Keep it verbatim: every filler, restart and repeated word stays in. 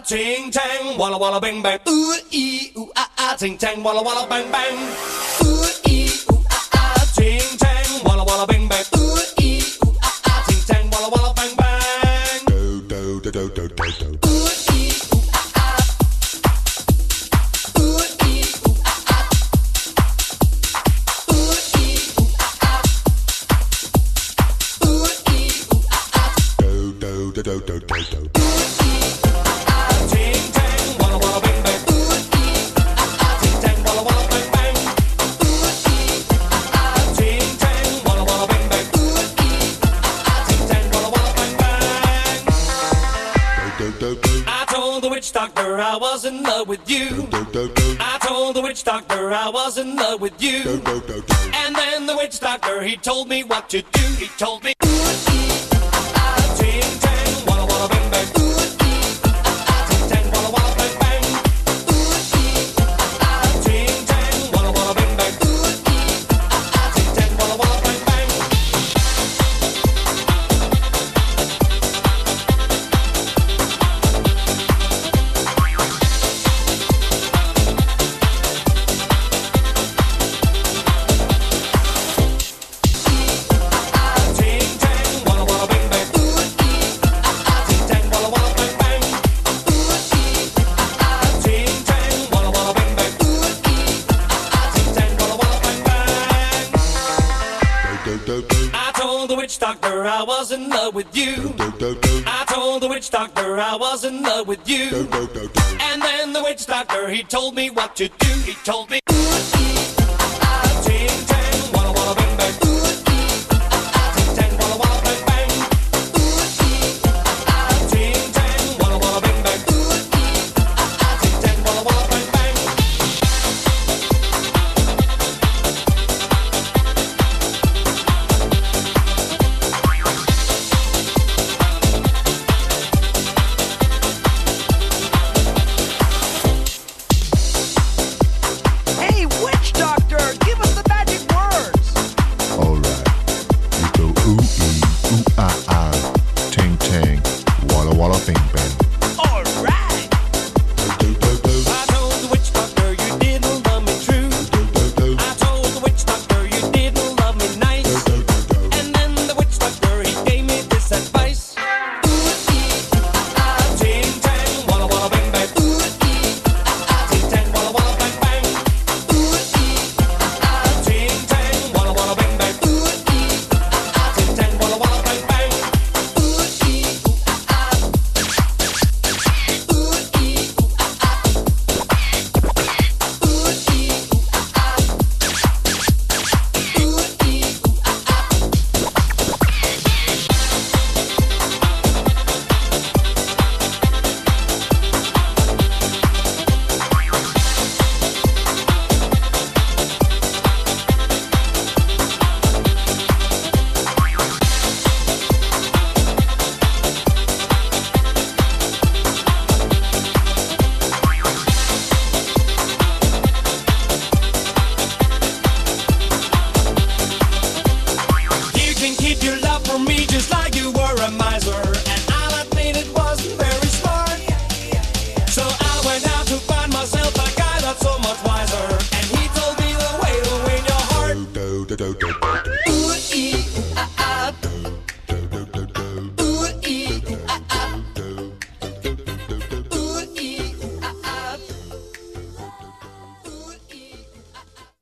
ting tang, walla walla bang bang. Ooh ee ooh ah ah, ting tang, walla walla bang bang. Ooh ee ooh ah ah, ting tang, walla walla bang bang. Ooh ee ooh ah ah, ting tang, walla walla bang bang. Do do do do do do do. Ooh ee ooh ah ah. Ooh ee ooh ah ah. Ooh ee ooh ah ah. Ooh ee ooh ah ah. Do do do do do do do. Doctor, I was in love with you. Do, do, do. I told the witch doctor I was in love with you. Do, do, do, do. And then the witch doctor, he told me what to do. He told me, ooh, ee, ah, ting, tang, walla, walla, bang, bang. Ooh, ee, ah, ting, tang, walla, walla, bang, bang. Ooh, ee, ah, ting, tang, walla, walla, bang, bang. Ooh, ee, ah, ting, tang, walla, walla, bang, bang. Doctor, I was in love with you. Do, do, do. I told the witch doctor I was in love with you. Do, do, do, do. And then the witch doctor, he told me what to do. He told me, ooh, ee, ah, ting, tang, walla, walla, bang, bang. Ooh, ee, ah, ting, tang, walla, walla, bang, bang. Ooh, ee, ah, ting, tang, walla, walla, bang, bang. Ooh, ee, ah, ting, tang, walla, walla, bang, bang. Ooh, ee, ooh, ah, ah, ting, ting, walla, walla, bing, bang.